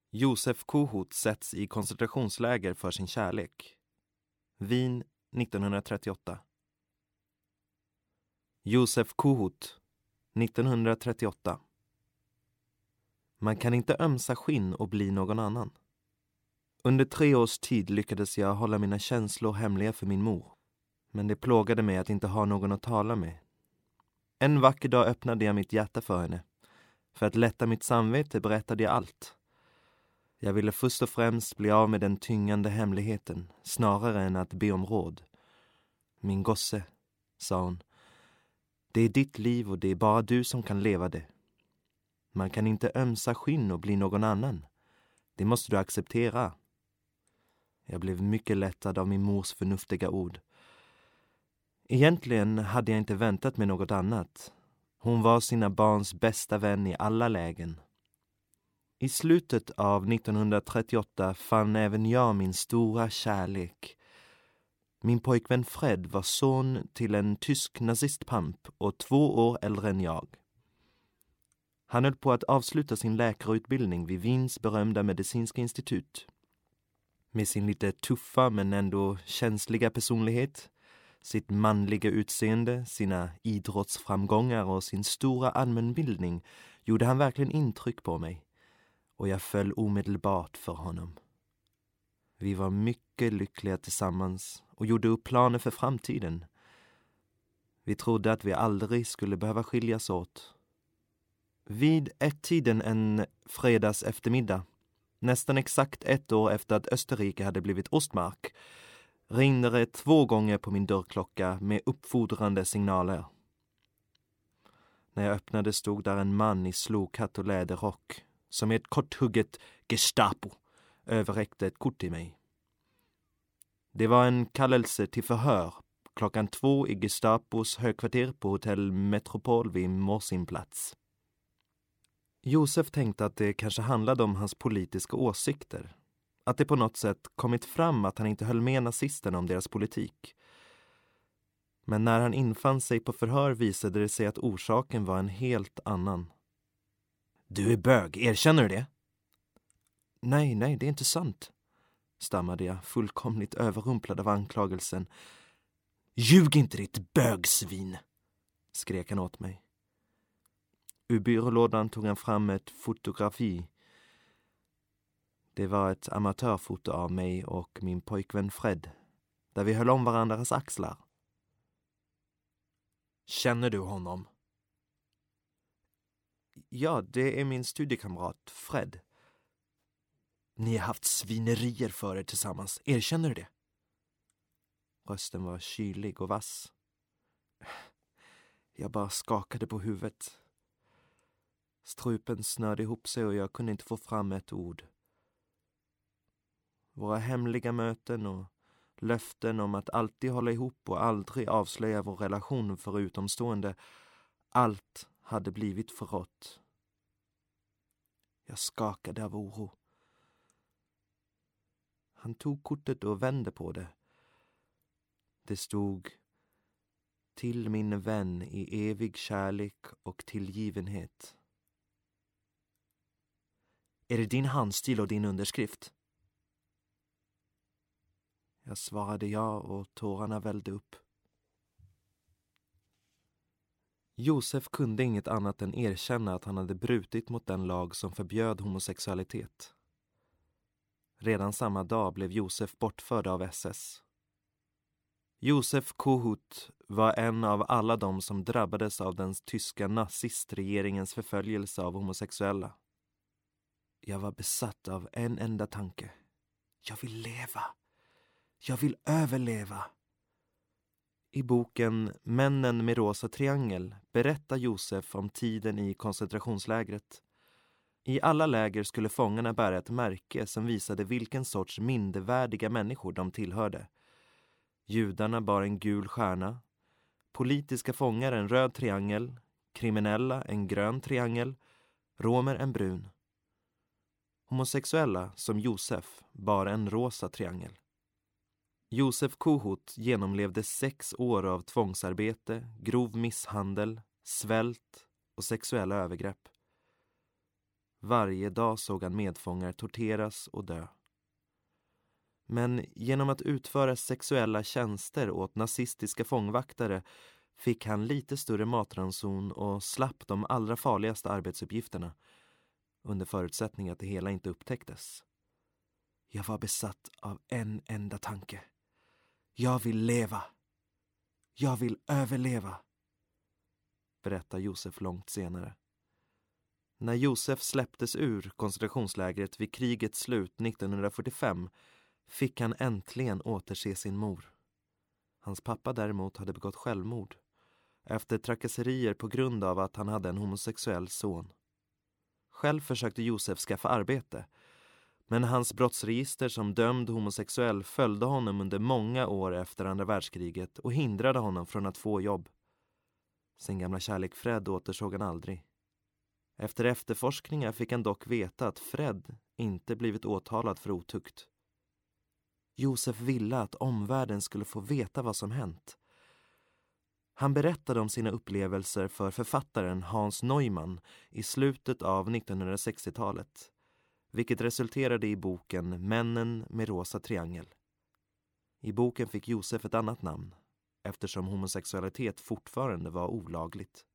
Josef Kohut sätts i koncentrationsläger för sin kärlek. Wien 1938. Josef Kohut 1938. Man kan inte ömsa skinn och bli någon annan. Under 3 års tid lyckades jag hålla mina känslor hemliga för min mor. Men det plågade mig att inte ha någon att tala med. En vacker dag öppnade jag mitt hjärta för henne. För att lätta mitt samvete berättade jag allt. Jag ville först och främst bli av med den tyngande hemligheten, snarare än att be om råd. Min gosse, sa hon, det är ditt liv och det är bara du som kan leva det. Man kan inte ömsa skinn och bli någon annan. Det måste du acceptera. Jag blev mycket lättad av min mors förnuftiga ord. Egentligen hade jag inte väntat mig något annat. Hon var sina barns bästa vän i alla lägen. I slutet av 1938 fann även jag min stora kärlek. Min pojkvän Fred var son till en tysk nazistpamp och 2 år äldre än jag. Han höll på att avsluta sin läkarutbildning vid Wiens berömda medicinska institut. Med sin lite tuffa men ändå känsliga personlighet, sitt manliga utseende, sina idrottsframgångar och sin stora allmänbildning gjorde han verkligen intryck på mig. Och jag föll omedelbart för honom. Vi var mycket lyckliga tillsammans och gjorde upp planer för framtiden. Vi trodde att vi aldrig skulle behöva skiljas åt. Vid 1-tiden en fredags eftermiddag, nästan exakt 1 år efter att Österrike hade blivit Ostmark, ringde det 2 gånger på min dörrklocka med uppfordrande signaler. När jag öppnade stod där en man i slokhatt och läderrock som med ett korthugget Gestapo överräckte ett kort till mig. Det var en kallelse till förhör 2:00 i Gestapos högkvarter på hotell Metropol vid Morsinplats. Josef tänkte att det kanske handlade om hans politiska åsikter. Att det på något sätt kommit fram att han inte höll med nazisterna om deras politik. Men när han infann sig på förhör visade det sig att orsaken var en helt annan. Du är bög, erkänner du det? Nej, det är inte sant, stammade jag, fullkomligt överrumplad av anklagelsen. Ljug inte, ditt bögsvin, skrek han åt mig. Ur byrålådan tog han fram ett fotografi. Det var ett amatörfoto av mig och min pojkvän Fred, där vi höll om varandras axlar. Känner du honom? Ja, det är min studiekamrat Fred. Ni har haft svinerier för er tillsammans, erkänner du det? Rösten var kylig och vass. Jag bara skakade på huvudet. Strupen snörde ihop sig och jag kunde inte få fram ett ord. Våra hemliga möten och löften om att alltid hålla ihop och aldrig avslöja vår relation för utomstående, allt hade blivit förrått. Jag skakade av oro. Han tog kortet och vände på det. Det stod: till min vän i evig kärlek och tillgivenhet. Är det din handstil och din underskrift? Jag svarade ja och tårarna vällde upp. Josef kunde inget annat än erkänna att han hade brutit mot den lag som förbjöd homosexualitet. Redan samma dag blev Josef bortförd av SS. Josef Kohut var en av alla de som drabbades av den tyska nazistregeringens förföljelse av homosexuella. Jag var besatt av en enda tanke. Jag vill leva. Jag vill överleva. I boken Männen med rosa triangel berättar Josef om tiden i koncentrationslägret. I alla läger skulle fångarna bära ett märke som visade vilken sorts mindervärdiga människor de tillhörde. Judarna bar en gul stjärna, politiska fångar en röd triangel, kriminella en grön triangel, romer en brun. Homosexuella som Josef bar en rosa triangel. Josef Kohut genomlevde 6 år av tvångsarbete, grov misshandel, svält och sexuella övergrepp. Varje dag såg han medfångar torteras och dö. Men genom att utföra sexuella tjänster åt nazistiska fångvaktare fick han lite större matranson och slapp de allra farligaste arbetsuppgifterna, under förutsättning att det hela inte upptäcktes. Jag var besatt av en enda tanke. Jag vill leva. Jag vill överleva, berättar Josef långt senare. När Josef släpptes ur koncentrationslägret vid krigets slut 1945 fick han äntligen återse sin mor. Hans pappa däremot hade begått självmord efter trakasserier på grund av att han hade en homosexuell son. Själv försökte Josef skaffa arbete, men hans brottsregister som dömd homosexuell följde honom under många år efter andra världskriget och hindrade honom från att få jobb. Sin gamla kärlek Fred återsåg han aldrig. Efter efterforskningar fick han dock veta att Fred inte blivit åtalad för otukt. Josef ville att omvärlden skulle få veta vad som hänt. Han berättade om sina upplevelser för författaren Hans Neumann i slutet av 1960-talet, vilket resulterade i boken Männen med rosa triangel. I boken fick Josef ett annat namn, eftersom homosexualitet fortfarande var olagligt.